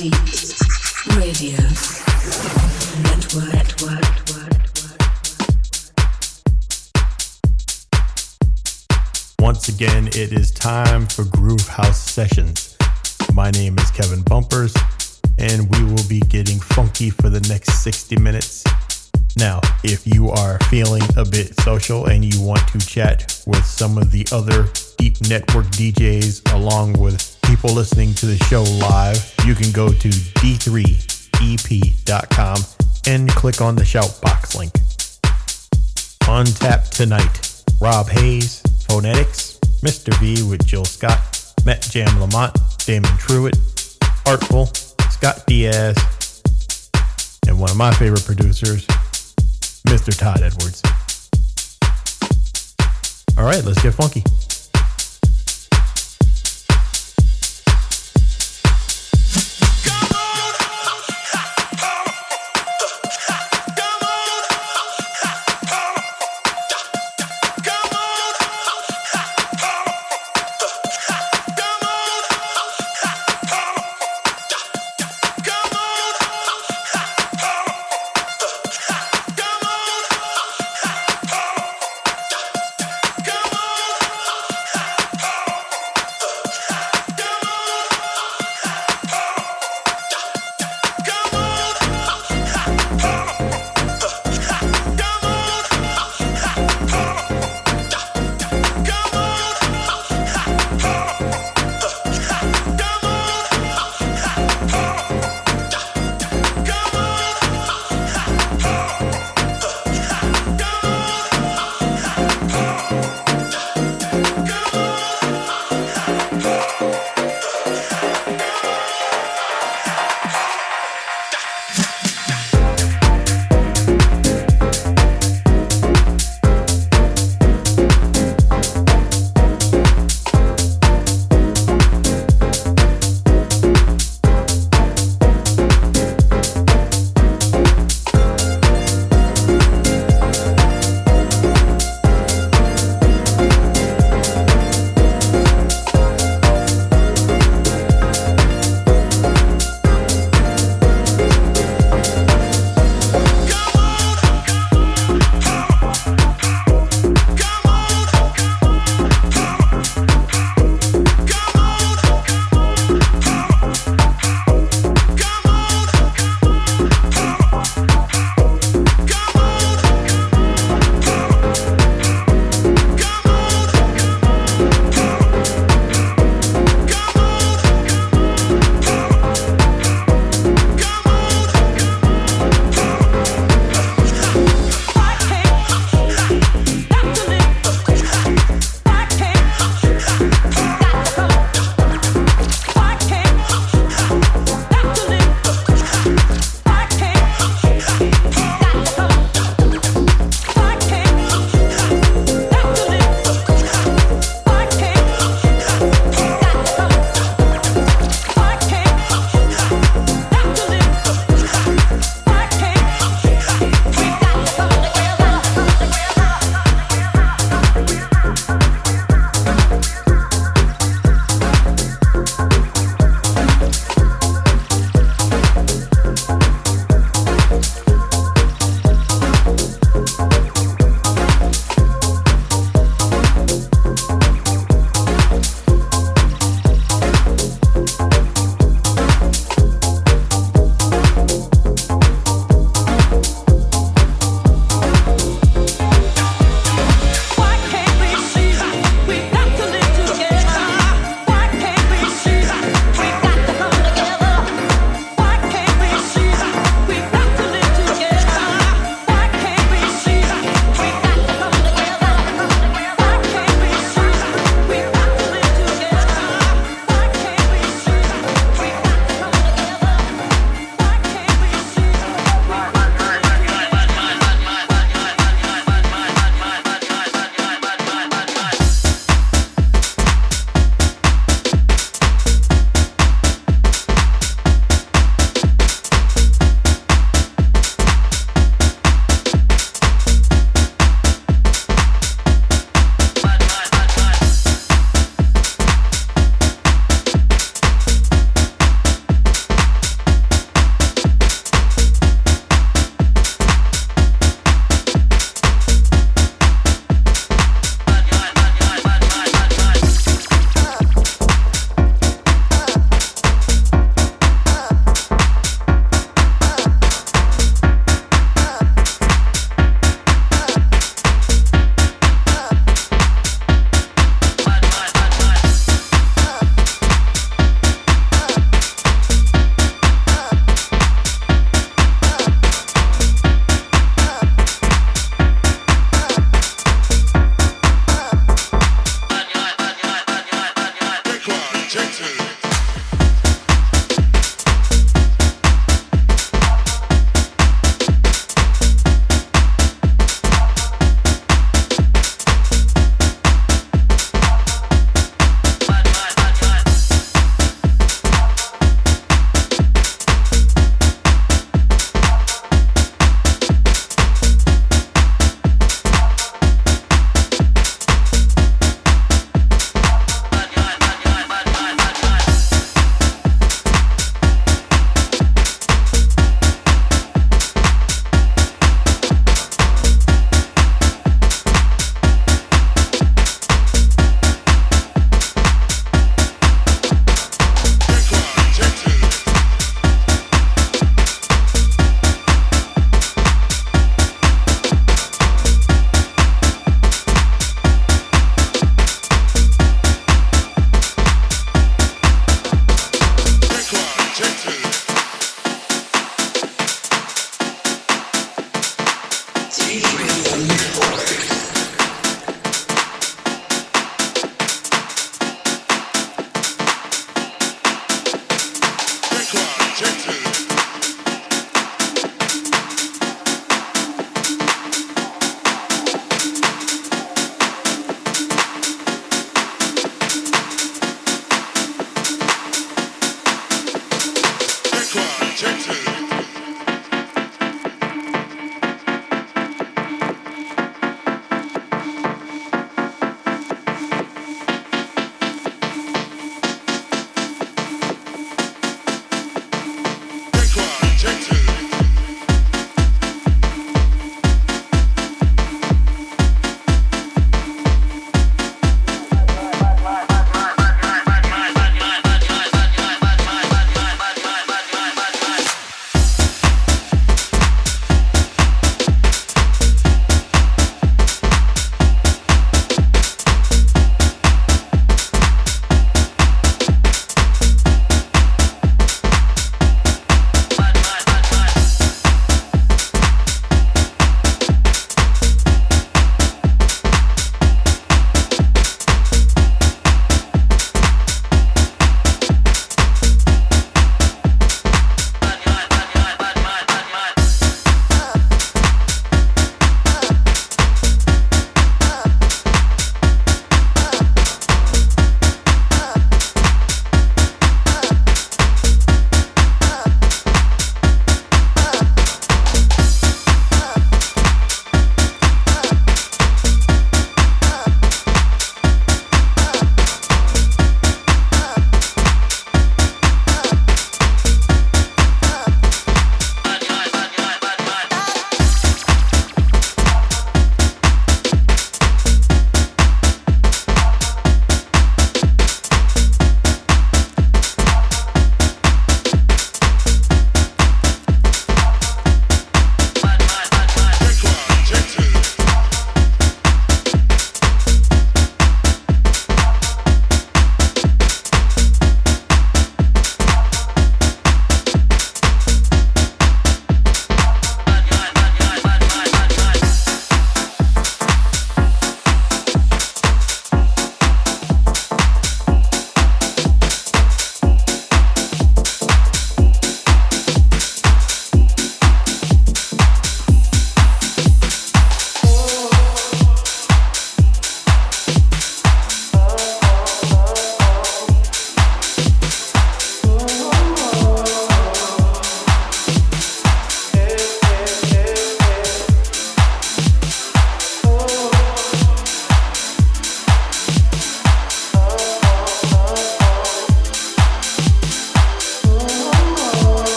Melody Radio Network. Once again, it is time for Groove House Sessions. My name is Kevin Bumpers, and we will be getting funky for the next 60 minutes. Now, if you are feeling a bit social and you want to chat with some of the other Deep Network DJs along with people listening to the show live, you can go to d3ep.com and click on the Shoutbox link. On tap tonight, Rob Hayes, Phonetics, Mr. V with Jill Scott, Matt Jam Lamont, Damon Truitt, Artful, Scott Diaz, and one of my favorite producers, Mr. Todd Edwards. All right, let's get funky.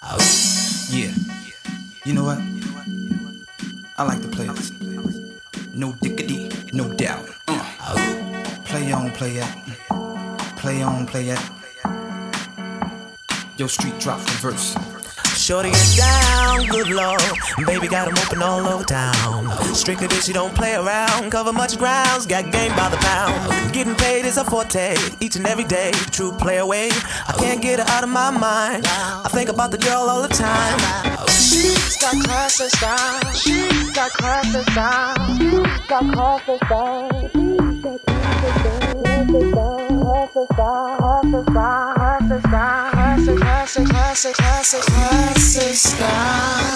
Yeah. You know what? I like to play this. No diggity, no doubt. Play on, play it. Play on, play it. Yo, street drop the verse. Shorty get down, good lord. Baby got 'em open all over town. Strictly bitch, she don't play around. Cover much grounds, got game by the pound. Getting paid is a forte, each and every day. True play away, I can't get her out of my mind. I think about the girl all the time. She's got class and style. She's got class and style. She's got class and style. Classic style.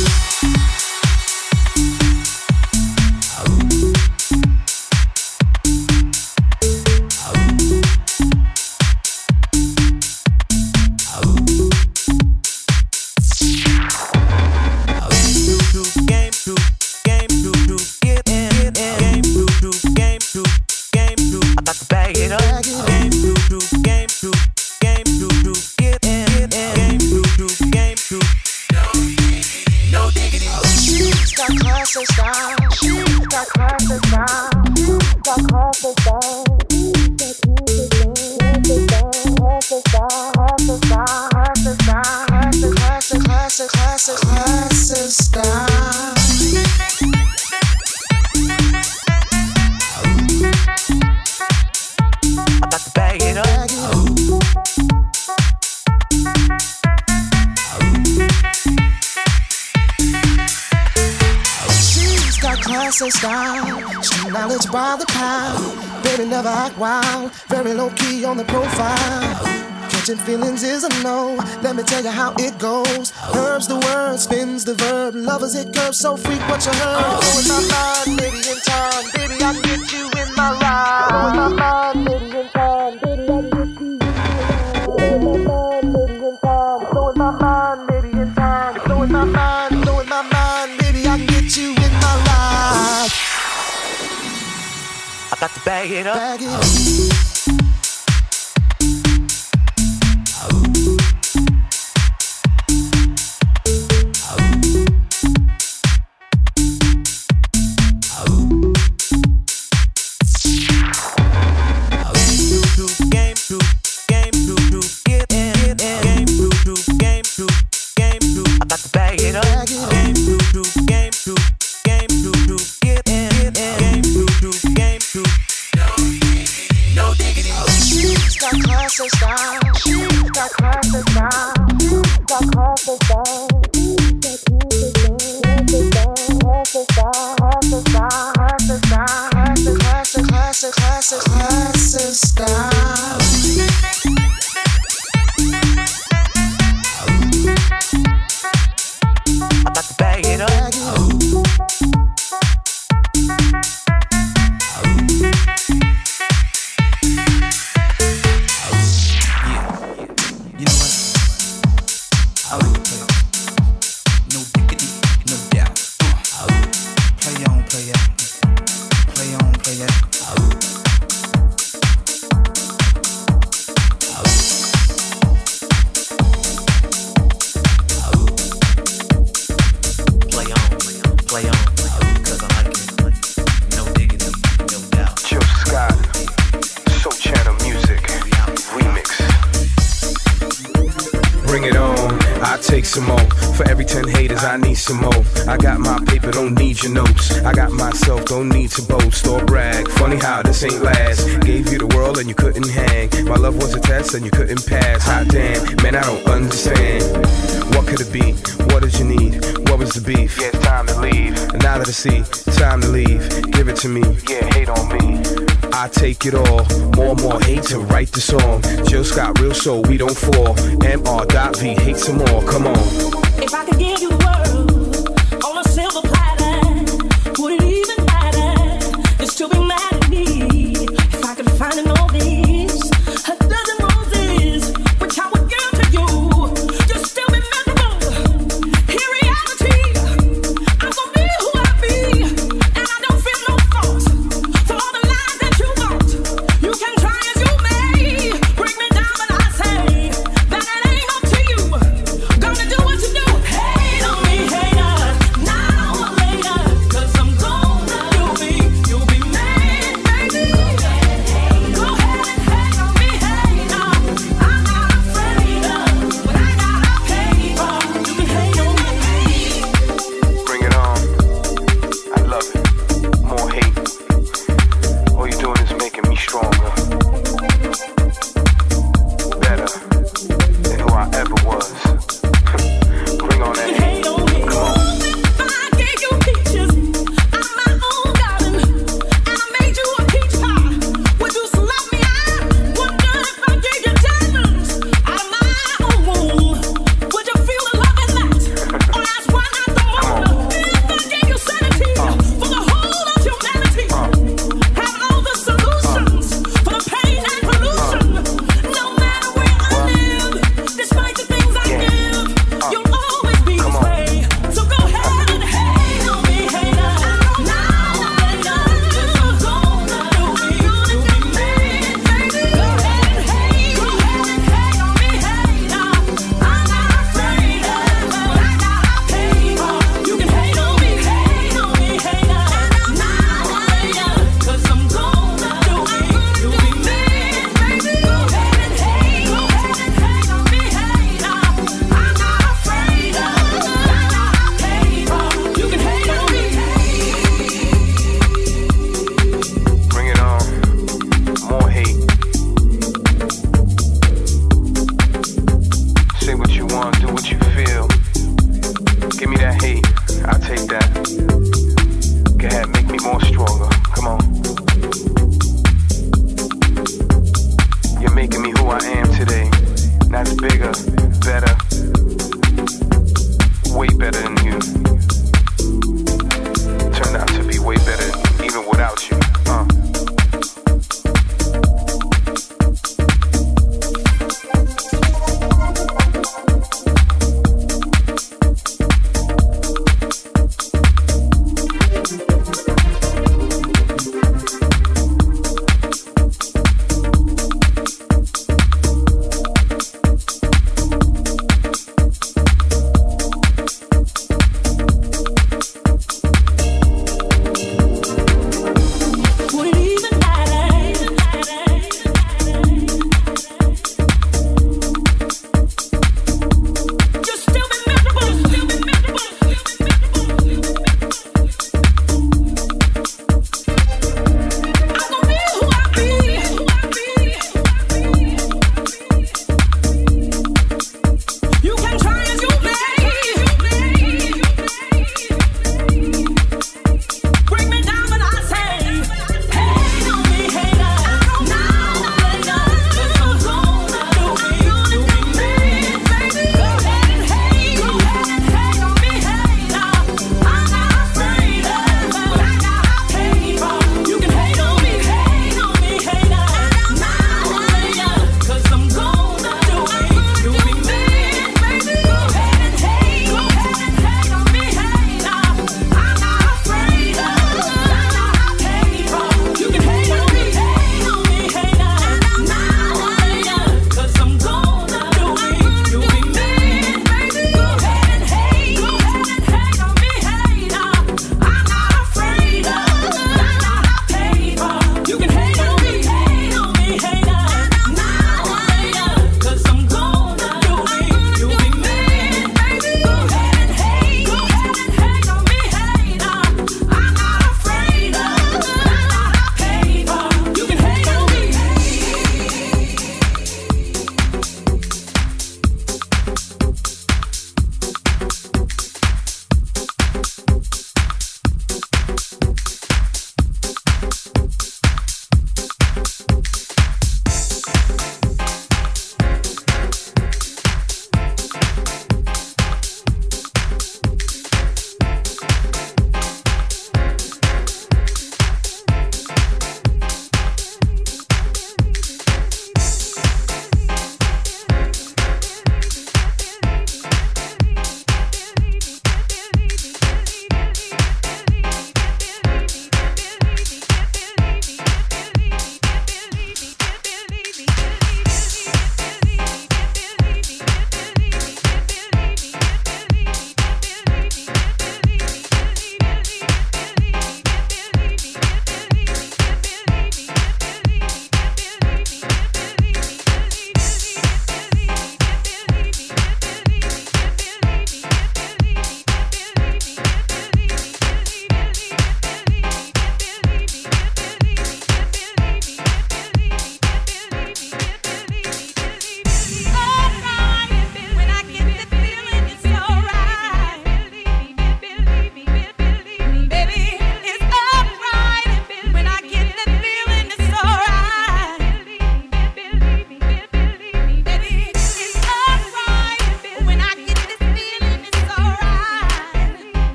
Style, street knowledge by the pound. Baby never act wild, very low key on the profile. Catching feelings is a no, let me tell you how it goes. Herbs the word, spins the verb, lovers it curves, so freak what you heard. Oh, in my mind, baby in time, baby I can get you in my ride. Oh, in my mind, baby in time, baby I can get you in my ride. In my mind, baby in time, so in my mind, baby in time, so in my mind, so in my mind, baby I can get you in my ride. I got to bag it up. Bag it up. Classic style. I'm about to bag it up. Some more. For every 10 haters, I need some more. I got my paper, don't need your notes. I got myself, don't need to boast or brag. Funny how this ain't last. Gave you the world and you couldn't hang. My love was a test and you couldn't pass. Hot damn, man, I don't understand. What could it be? What did you need? What was the beef? Yeah, it's time to leave. And now that I see, time to leave. Give it to me. Yeah, hate on me. I take it all. More hate to write the song. Jill Scott, real soul, we don't fall. MR.V, hate some more, come on. If I could give you the world on a silver platter, would it even matter? You'd still be mad at me. If I could find an all this, a dozen roses, which I would give to you, you'd still be miserable. In reality, I'm gonna be who I be, and I don't feel no thoughts for all the lies that you want. You can try as you may, bring me down, but I say that it ain't up to you. Gonna do bigger, better, way better than you. Turned out to be way better even without you.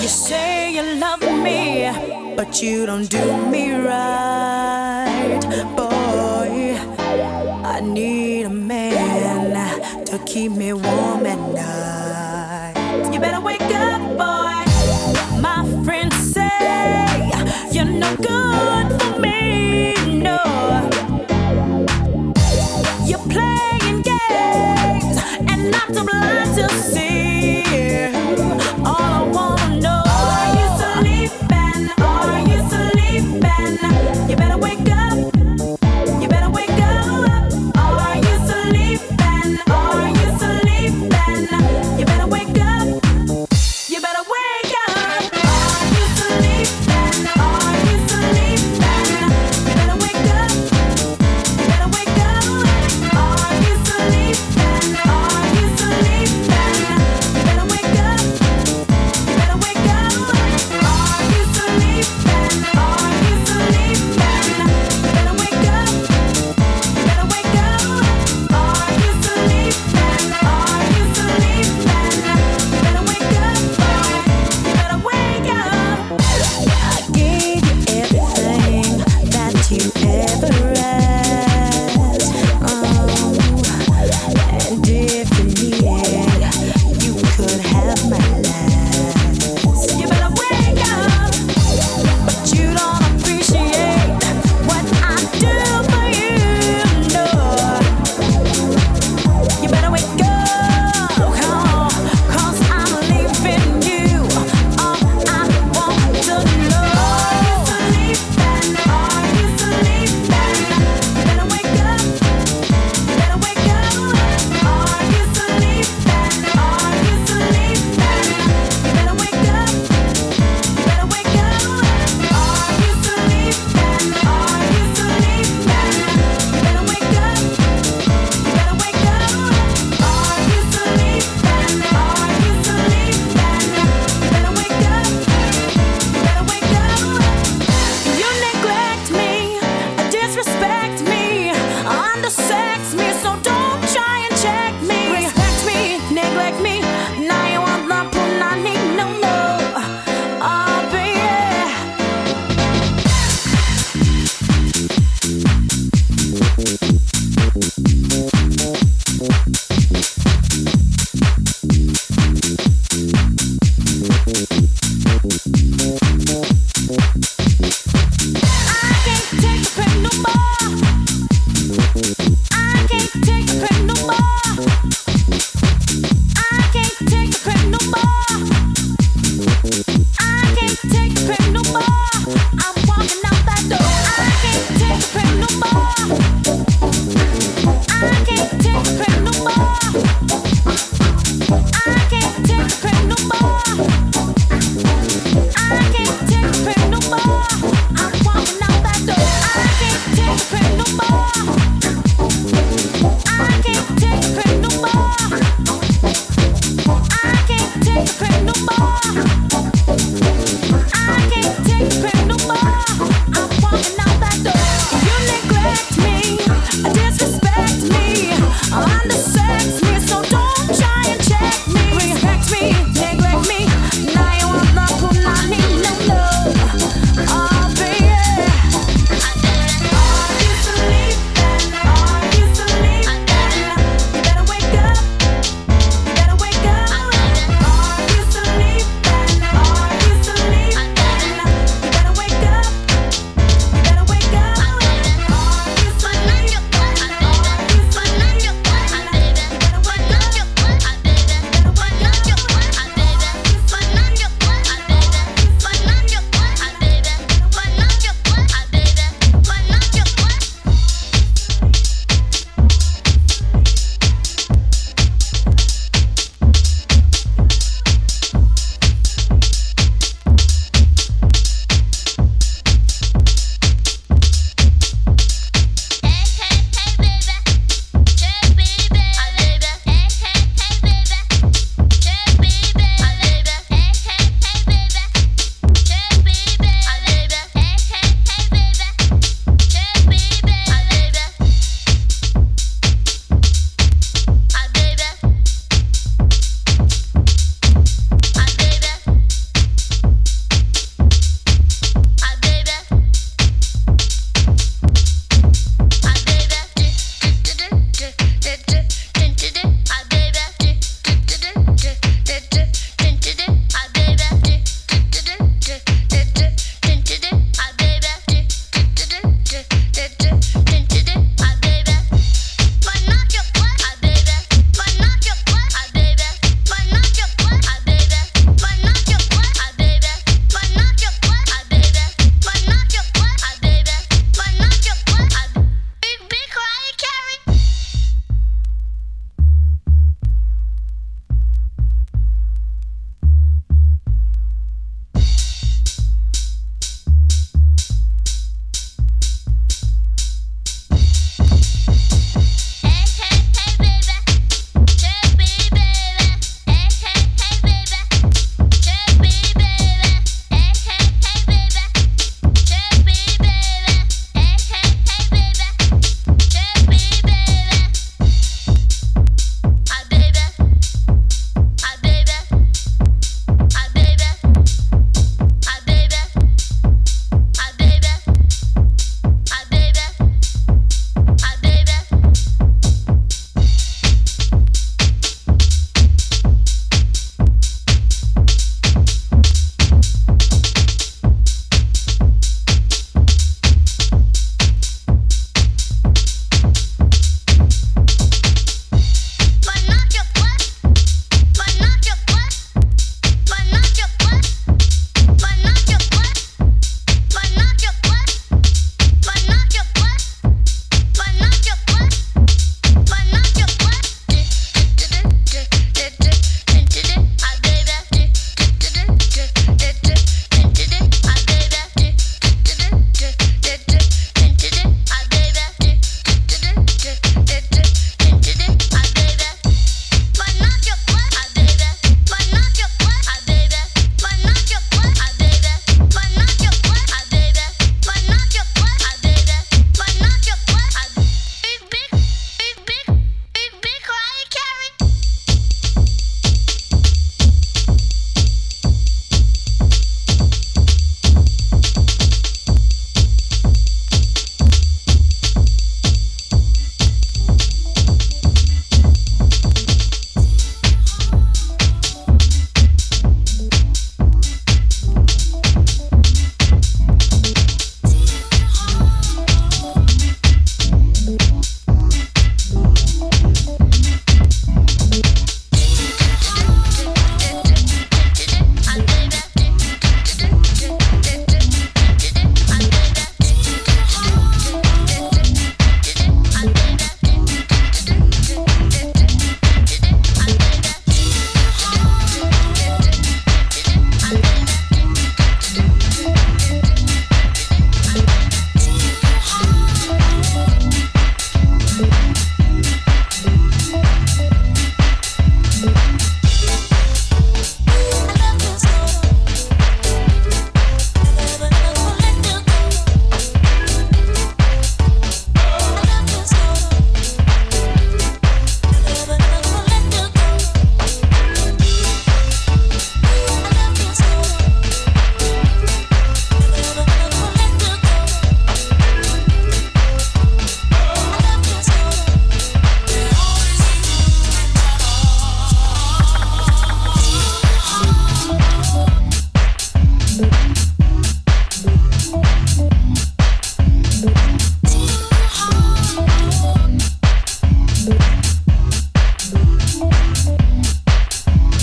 say you love me, but you don't do me right, boy. I need a man to keep me warm at night. You better wake up, boy. My friends say you're no good for me, no. You're playing games and I'm too blind to see. All I wanna know, are you sleeping? Are you sleeping? You better wake up. You better wake up. Are you sleeping? Are you sleeping? You better wake up. You better wake up.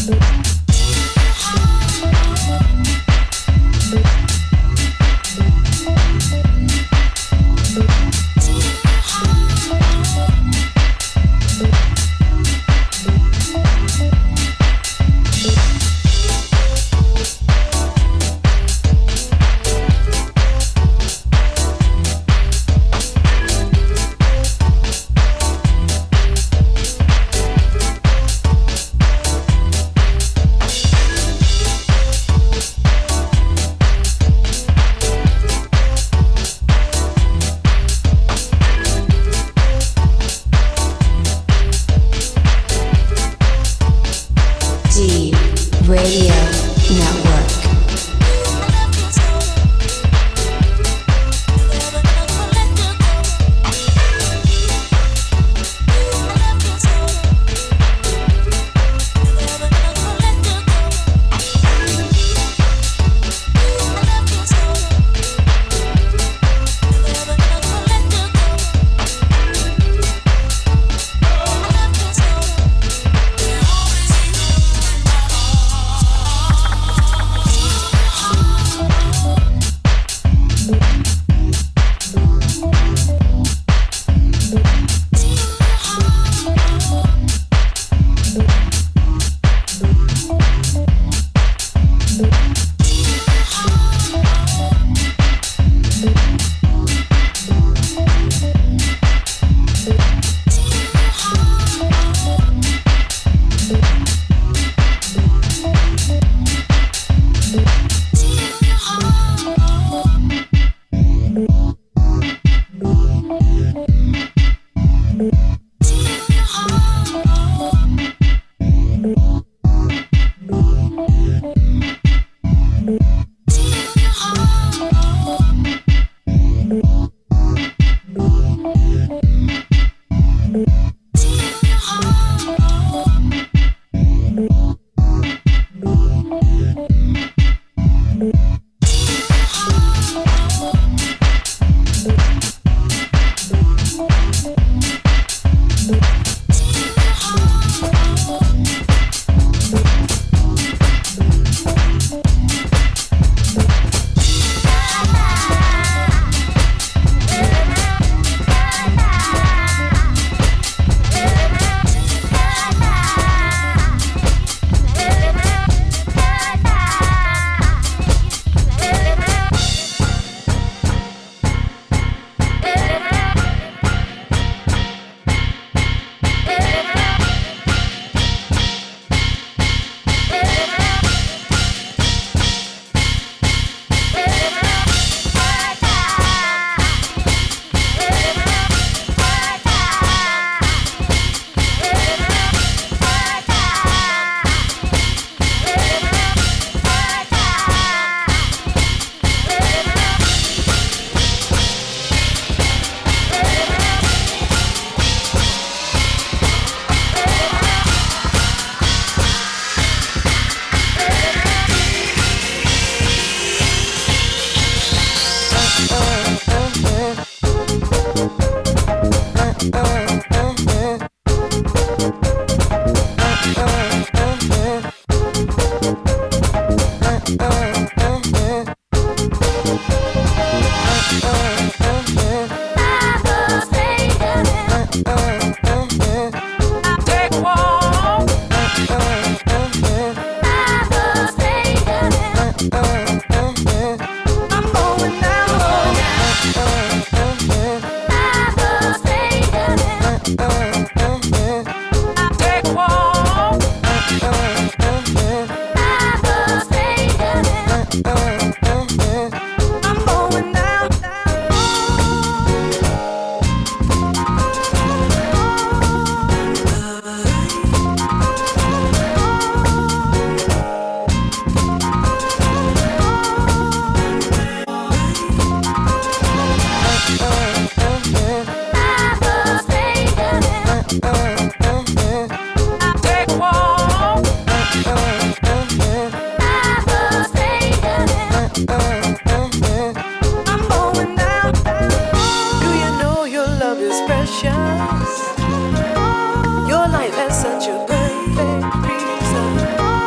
Your life has such a perfect reason.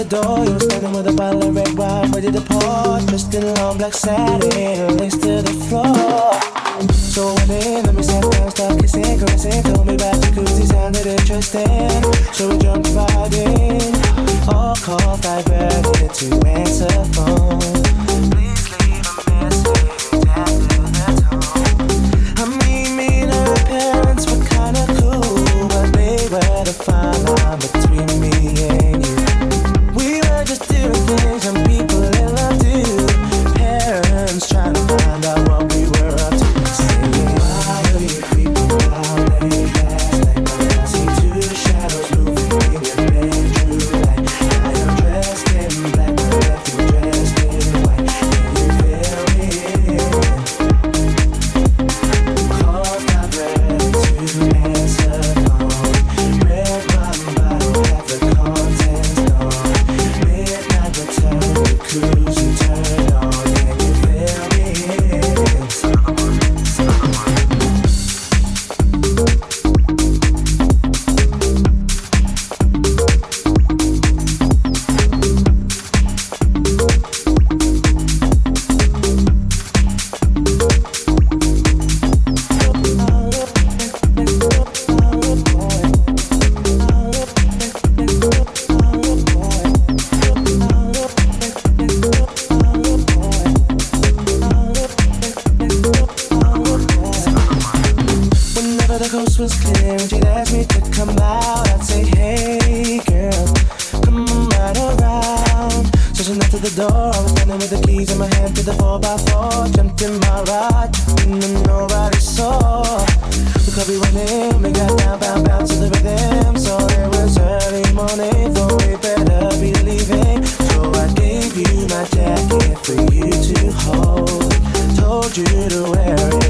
the door, you were standing with a bottle of red wine, ready to pour. Dressed in long black satin, lace to the floor. So I went in, let me sit down, start kissing, caressing. Told me about jacuzzi, sounded interesting. So we jumped right in. All calls diverted to answer phone. Please leave a message after the tone. I mean, me and her parents were kinda cool, but they were the fine line between me and you. We were just doing things some people in love do. Parents trying to find out what we were up to. Saying, why are you creeping out late last night? I see two shadows moving in your bedroom light. I am dressed in black, but left you dressed in white. Can you feel me? Calls not ready to answer phone. Red wine bottle, half the contents gone. Midnight return, the cruise and turn on. Can you feel me? Whenever the coast was clear and she'd ask me to come out, I'd say, hey girl, come on right around. So she knocked at the door, I was standing with the keys in my hand to the 4x4. Jumped in my ride, and nobody saw. The club we went in, we got down, bound to the rhythm. So it was early morning, so we better be leaving. So I gave you my jacket for you to hold. Told you to wear it